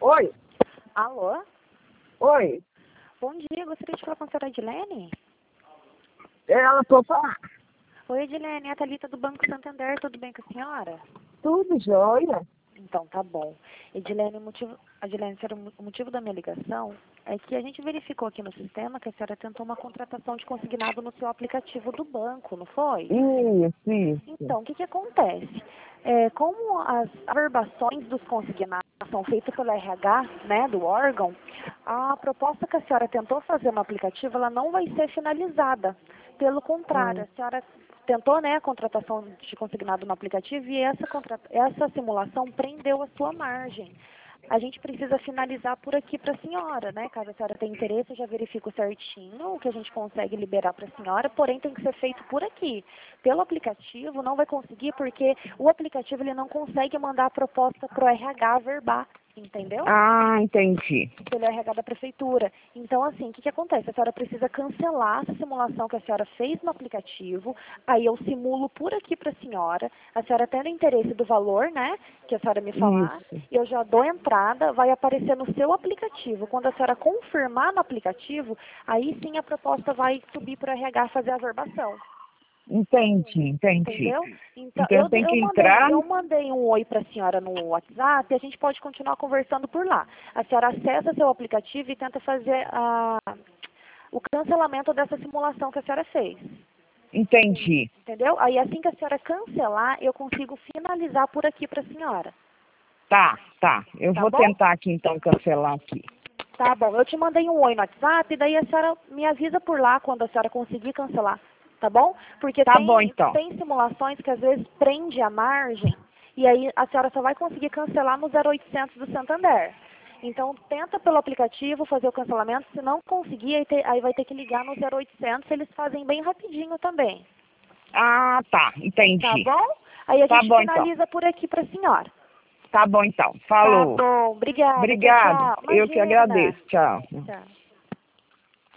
Oi, Alô? oi. Bom dia, gostaria de falar com a senhora Edilene? Ela tô falando. Oi, Edilene, é a Thalita do Banco Santander, tudo bem com a senhora? Tudo jóia? Então, tá bom. Edilene, o motivo da minha ligação é que a gente verificou aqui no sistema que a senhora tentou uma contratação de consignado no seu aplicativo do banco, não foi? Isso. Então, o que acontece? Como as averbações dos consignados são feitas pelo RH, né, do órgão, a proposta que a senhora tentou fazer no aplicativo, ela não vai ser finalizada. Pelo contrário, a senhora tentou, né, a contratação de consignado no aplicativo e essa simulação prendeu a sua margem. A gente precisa finalizar por aqui para a senhora, né? Caso a senhora tenha interesse, eu já verifico certinho o que a gente consegue liberar para a senhora, porém tem que ser feito por aqui. Pelo aplicativo não vai conseguir porque o aplicativo ele não consegue mandar a proposta para o RH verbar, entendeu? Ah, entendi. Pelo RH da prefeitura. Então, assim, o que acontece? A senhora precisa cancelar essa simulação que a senhora fez no aplicativo, aí eu simulo por aqui para a senhora tendo interesse do valor, né, que a senhora me falar, Isso. eu já dou entrada, vai aparecer no seu aplicativo. Quando a senhora confirmar no aplicativo, aí sim a proposta vai subir para o RH fazer a averbação. Entendi. Entendeu? Então, Então tem que entrar. eu mandei um oi para a senhora no WhatsApp e a gente pode continuar conversando por lá. A senhora acessa seu aplicativo e tenta fazer o cancelamento dessa simulação que a senhora fez. Entendi. Entendeu? Aí assim que a senhora cancelar, eu consigo finalizar por aqui para a senhora. Tá. Eu Tá vou bom? tentar aqui então cancelar aqui. Tá bom. Eu te mandei um oi no WhatsApp e daí a senhora me avisa por lá quando a senhora conseguir cancelar. Tá bom? Porque Tá bom então. tem simulações que às vezes prende a margem e aí a senhora só vai conseguir cancelar no 0800 do Santander. Então, tenta pelo aplicativo fazer o cancelamento. Se não conseguir, aí vai ter que ligar no 0800. Eles fazem bem rapidinho também. Ah, tá. Tá Entendi. bom? Aí a Tá gente bom então. finaliza por aqui para a senhora. Tá bom então. Tá Falou. bom. Obrigada. Tchau, Obrigado. tchau. Eu que Imagina. agradeço. Tchau. Tchau.